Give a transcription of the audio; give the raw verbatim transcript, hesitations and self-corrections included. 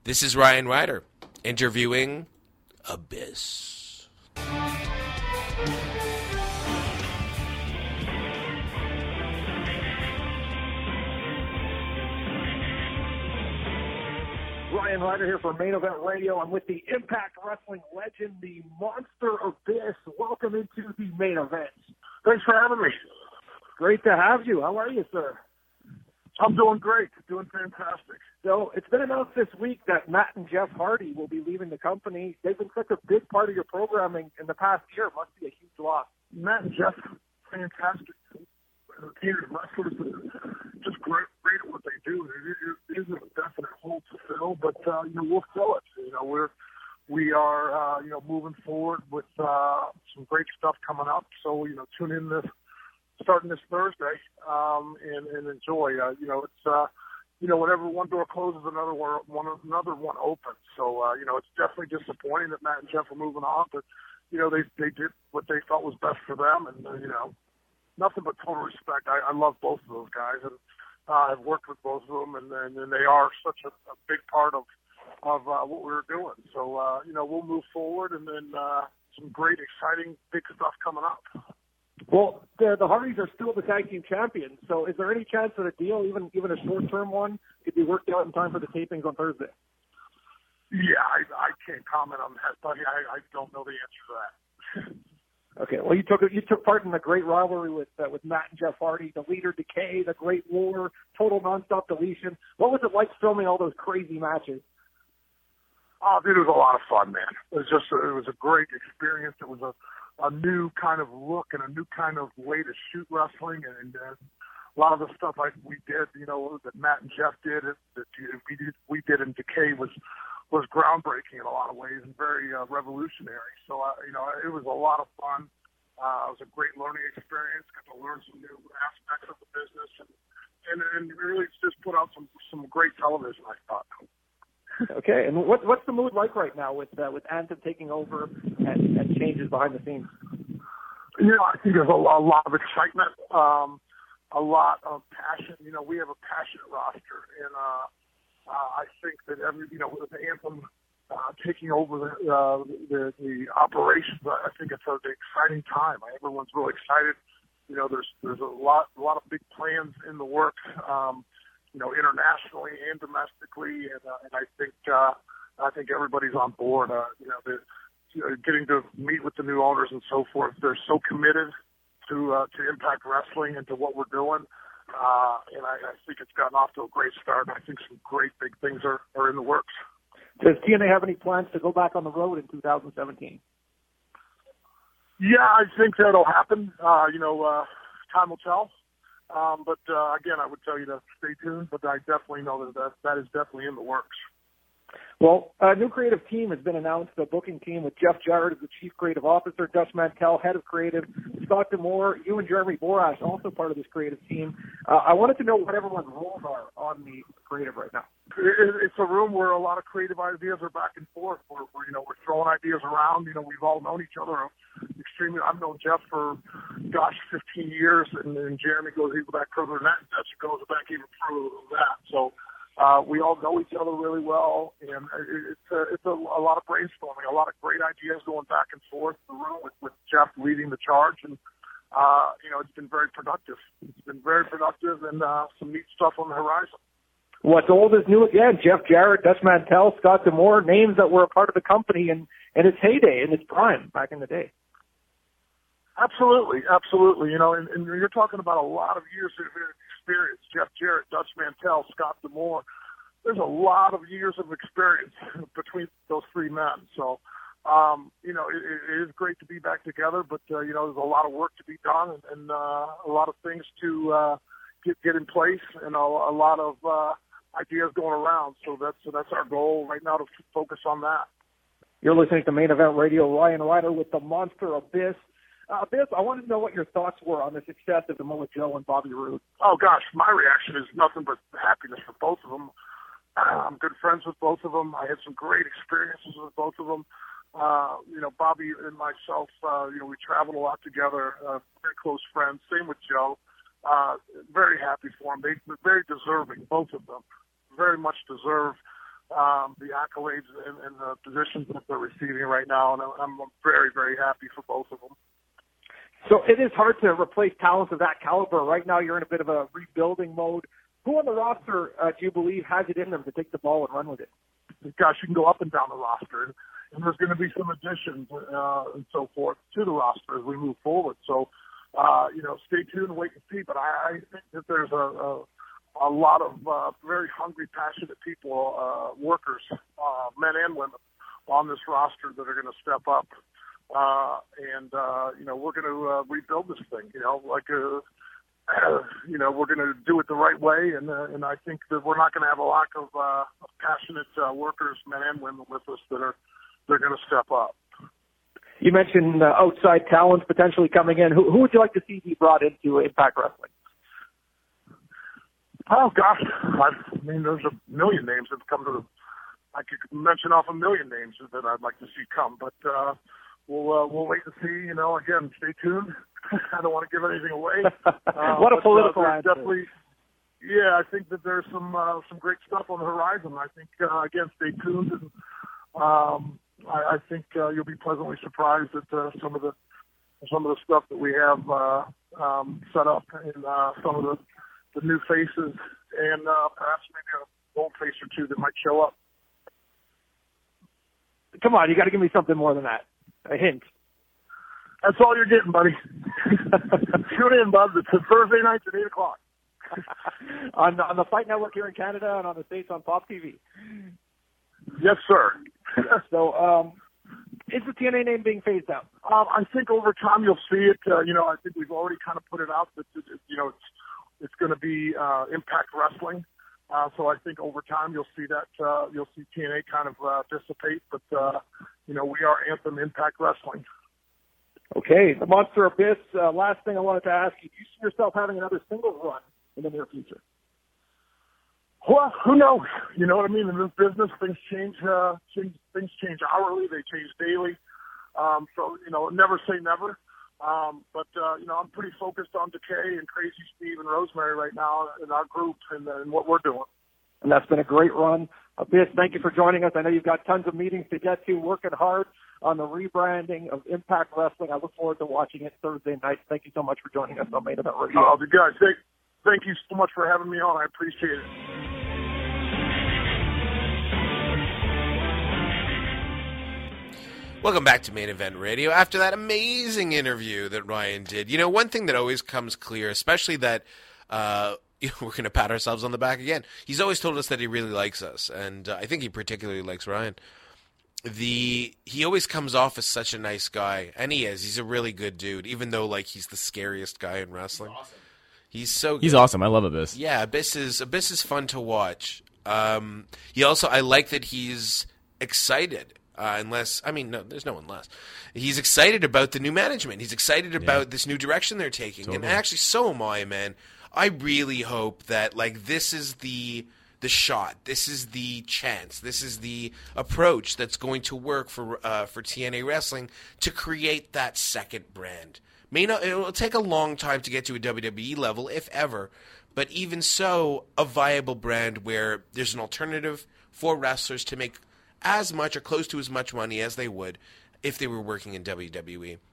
This is Ryan Ryder, interviewing Abyss. Ryan Ryder here for Main Event Radio. I'm with the Impact Wrestling legend, the Monster Abyss. Welcome into the main event. Thanks for having me. Great to have you. How are you, sir? I'm doing great. Doing fantastic. So it's been announced this week that Matt and Jeff Hardy will be leaving the company. They've been such a big part of your programming in the past year. It must be a huge loss. Matt and Jeff, fantastic. Entertainers, wrestlers, just great, great at what they do. It is a definite hole to fill, but uh, you know we'll fill it. You know we're we are uh, you know moving forward with uh, some great stuff coming up. So you know tune in this starting this Thursday um, and, and enjoy. Uh, you know it's uh, you know whenever one door closes, another one, one another one opens. So uh, you know it's definitely disappointing that Matt and Jeff are moving on, but you know they they did what they felt was best for them, and uh, you know. Nothing but total respect. I, I love both of those guys, and uh, I've worked with both of them, and, and, and they are such a, a big part of of uh, what we're doing. So, uh, you know, we'll move forward, and then uh, some great, exciting, big stuff coming up. Well, the, the Hardys are still the tag team champions, so is there any chance that a deal, even even a short-term one, could be worked out in time for the tapings on Thursday? Yeah, I, I can't comment on that, buddy. I, I don't know the answer to that. Okay, well, you took you took part in the great rivalry with uh, with Matt and Jeff Hardy, the Leader Decay, the Great War, Total Nonstop Deletion. What was it like filming all those crazy matches? Oh, dude, it was a lot of fun, man. It was just a, it was a great experience. It was a a new kind of look and a new kind of way to shoot wrestling, and uh, a lot of the stuff I we did, you know, that Matt and Jeff did, that we did we did in Decay was. was groundbreaking in a lot of ways and very uh, revolutionary. So, uh, you know, it was a lot of fun. Uh, it was a great learning experience. Got to learn some new aspects of the business, and, and, and really just put out some some great television, I thought. Okay, and what what's the mood like right now with uh, with Anthem taking over and, and changes behind the scenes? You know, I think there's a, a lot of excitement, um, a lot of passion. You know, we have a passionate roster, and uh, Uh, I think that every, you know, with Anthem uh, taking over the, uh, the the operations, I think it's an exciting time. Everyone's really excited. You know, there's there's a lot a lot of big plans in the works, um, you know, internationally and domestically, and, uh, and I think uh, I think everybody's on board. Uh, you know, the, you know, getting to meet with the new owners and so forth. They're so committed to uh, to Impact Wrestling and to what we're doing. Uh, and I, I think it's gotten off to a great start. I think some great big things are, are in the works. Does T N A have any plans to go back on the road in two thousand seventeen? Yeah, I think that'll happen. Uh, you know, uh, time will tell. Um, but, uh, again, I would tell you to stay tuned, but I definitely know that that, that is definitely in the works. Well, a new creative team has been announced, the booking team with Jeff Jarrett as the Chief Creative Officer, Dutch Mantell, Head of Creative, Scott D'Amore, you and Jeremy Borash, also part of this creative team. Uh, I wanted to know what everyone's roles are on the creative right now. It's a room where a lot of creative ideas are back and forth. We're, we're, you know, we're throwing ideas around. You know, we've all known each other extremely. I've known Jeff for, gosh, fifteen years, and, and Jeremy goes even back further than that, and Dutch goes back even further than that. So, Uh, we all know each other really well, and it's a, it's a, a lot of brainstorming, a lot of great ideas going back and forth in the room with, with Jeff leading the charge, and, uh, you know, it's been very productive. It's been very productive, and uh, some neat stuff on the horizon. What's old is new again. Jeff Jarrett, Dutch Mantell, Scott D'Amore, names that were a part of the company in, in its heyday, in its prime back in the day. Absolutely, absolutely. You know, and, and you're talking about a lot of years of experience. Jeff Jarrett, Dutch Mantell, Scott D'Amore. There's a lot of years of experience between those three men. So, um, you know, it, it is great to be back together, but, uh, you know, there's a lot of work to be done and, and uh, a lot of things to uh, get, get in place and a, a lot of uh, ideas going around. So that's, so that's our goal right now, to focus on that. You're listening to Main Event Radio. Ryan Ryder with the Monster Abyss. Uh, Abyss, I wanted to know what your thoughts were on the success of Samoa Joe and Bobby Roode. Oh, gosh, my reaction is nothing but happiness for both of them. Uh, I'm good friends with both of them. I had some great experiences with both of them. Uh, you know, Bobby and myself, uh, you know, we traveled a lot together, uh, very close friends. Same with Joe. Uh, very happy for them. They, they're very deserving, both of them. Very much deserve um, the accolades and, and the positions that they're receiving right now, and I'm very, very happy for both of them. So it is hard to replace talents of that caliber. Right now you're in a bit of a rebuilding mode. Who on the roster uh, do you believe has it in them to take the ball and run with it? Gosh, you can go up and down the roster, and there's going to be some additions uh, and so forth to the roster as we move forward. So, uh, you know, stay tuned and wait and see. But I, I think that there's a, a, a lot of uh, very hungry, passionate people, uh, workers, uh, men and women, on this roster that are going to step up. Uh, and, uh, you know, we're going to uh, rebuild this thing, you know, like, uh, uh, you know, we're going to do it the right way. And, uh, and I think that we're not going to have a lack of, uh, of passionate uh, workers, men and women with us that are, they're going to step up. You mentioned uh, outside talents potentially coming in. Who, who would you like to see be brought into Impact Wrestling? Oh, gosh. I mean, there's a million names that have come to the, I could mention off a million names that I'd like to see come, but, uh, We'll uh, we'll wait and see. You know, again, stay tuned. I don't want to give anything away. Uh, what a but, political uh, answer. Definitely, yeah, I think that there's some uh, some great stuff on the horizon. I think uh, again, stay tuned, and um, I, I think uh, you'll be pleasantly surprised at uh, some of the some of the stuff that we have uh, um, set up, and uh, some of the, the new faces, and uh, perhaps maybe an old face or two that might show up. Come on, you got to give me something more than that. A hint. That's all you're getting, buddy. Tune in, bud. It's Thursday nights at eight o'clock. on, on the Fight Network here in Canada and on the States on Pop T V. Yes, sir. So, um, is the T N A name being phased out? Um, I think over time you'll see it. Uh, you know, I think we've already kind of put it out that, that you know, it's, it's going to be uh, Impact Wrestling. Uh, so I think over time you'll see that, uh, you'll see T N A kind of uh, dissipate. But, uh, you know, we are Anthem Impact Wrestling. Okay. The Monster Abyss, uh, last thing I wanted to ask you, do you see yourself having another singles run in the near future? Well, who knows? You know what I mean? In this business, things change, uh, change things change hourly. They change daily. Um, so, you know, never say never. Um, but, uh, you know, I'm pretty focused on Decay and Crazy Steve and Rosemary right now in our group and, and what we're doing. And that's been a great run. Abyss, thank you for joining us. I know you've got tons of meetings to get to, working hard on the rebranding of Impact Wrestling. I look forward to watching it Thursday night. Thank you so much for joining us on Main Event Radio. Oh, guys, thank, thank you so much for having me on. I appreciate it. Welcome back to Main Event Radio. After that amazing interview that Ryan did, you know, one thing that always comes clear, especially that uh, you know, we're going to pat ourselves on the back again. He's always told us that he really likes us, and uh, I think he particularly likes Ryan. The he always comes off as such a nice guy, and he is. He's a really good dude, even though like he's the scariest guy in wrestling. He's awesome. He's so good. He's awesome. I love Abyss. Yeah, Abyss is Abyss is fun to watch. Um, he also I like that he's excited. Uh, unless, I mean, no, there's no one less. He's excited about the new management. He's excited about yeah. this new direction they're taking. Totally. And actually, so am I, man. I really hope that, like, this is the the shot. This is the chance. This is the approach that's going to work for uh, for T N A Wrestling to create that second brand. May not, it will take a long time to get to a W W E level, if ever. But even so, a viable brand where there's an alternative for wrestlers to make as much or close to as much money as they would if they were working in W W E.